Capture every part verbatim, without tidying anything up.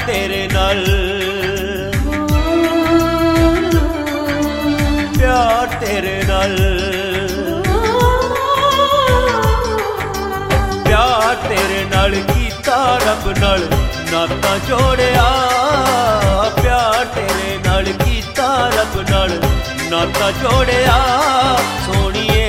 तेरे नाल, प्यार तेरे नाल, प्यार तेरे नाल कीता रब नाल नाता जोड़िया, प्यार तेरे नाल कीता रब नाल नाता जोड़िया। सोनिए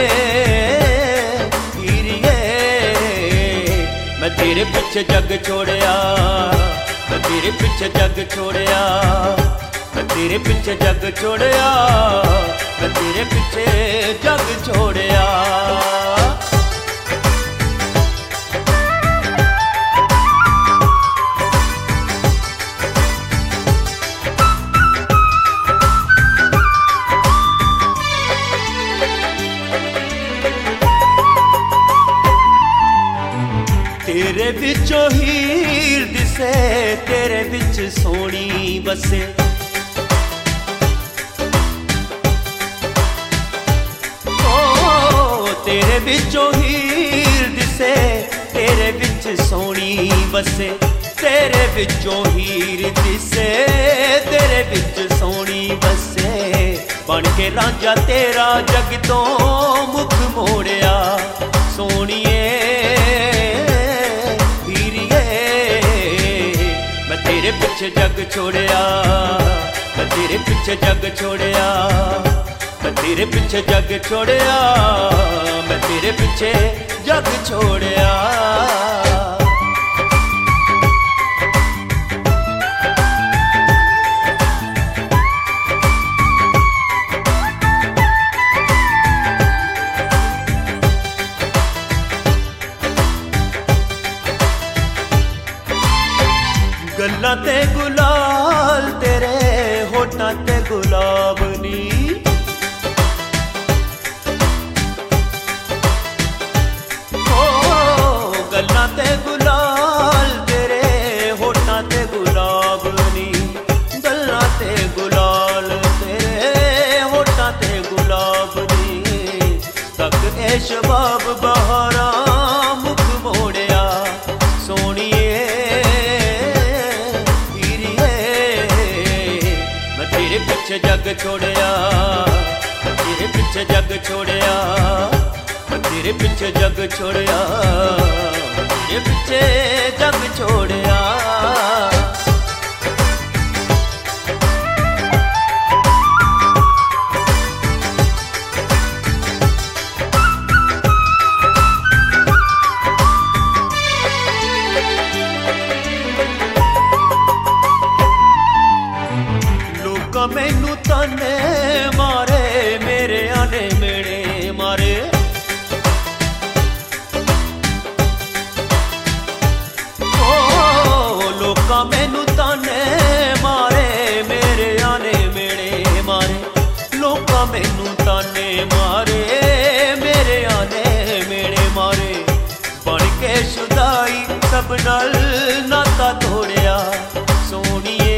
हीरिए मैं तेरे पिछे जग छोड़िया, मैं तेरे पिछे जग छोड़िया, मैं तेरे पिछे जग छोड़िया, मैं तेरे पिछे जग छोड़िया। तेरे विचों हीर दिसे, तेरे विच सोनी बसे, ओ तेरे विचों हीर दिसे, तेरे विच सोनी बसे, तेरे विचों हीर दिसे, तेरे विच सोनी बसे। बन के रांझा तेरा जग तो मुख मोड़िया, सोनिए तेरे पिछे जग छोड़िया, मैं तेरे पिछे जग छोड़िया, मैं तेरे पिछे जग छोड़िया, मैं तेरे पिछे जग छोड़िया। गल्लां ते गुलाल तेरे होठां ते गुलाब नी, ओ गल्लां ते गुलाल तेरे होठां ते गुलाब नी, गल्लां ते गुलाल तेरे होठां ते गुलाब नी। तक ए शबाब बहारा मुख मोड़िया, सोनिए तेरे पिछे जग छोड़िया, तेरे पिछे जग छोड़िया, तेरे पिछे जग छोड़िया, तेरे पिछे जग छोड़िया। मैनू ताने मारे, मेरे आने मेरे मारे, ओ लोका मैनू ताने मारे, मेरे आने मेरे मारे, लोका मैनू ताने मारे, मेरे आने मेरे मारे। बन के शुदाई सब नाल नाता तोड़िया, सोनिए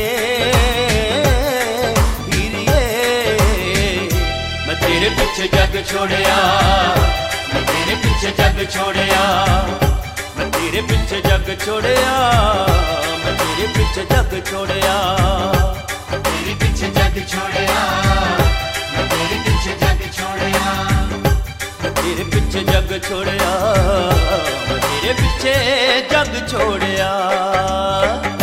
तेरे पिछे जग छोड़िया, मैं तेरे पिछे जग छोड़िया, मैं तेरे पिछे जग छोड़िया, मैं तेरे पिछे जग छोड़िया, तेरे पिछे जग छोड़िया, मैं तेरे पिछे जग छोड़िया, मैं तेरे पिछे जग छोड़िया, मैं तेरे पिछे जग छोड़िया।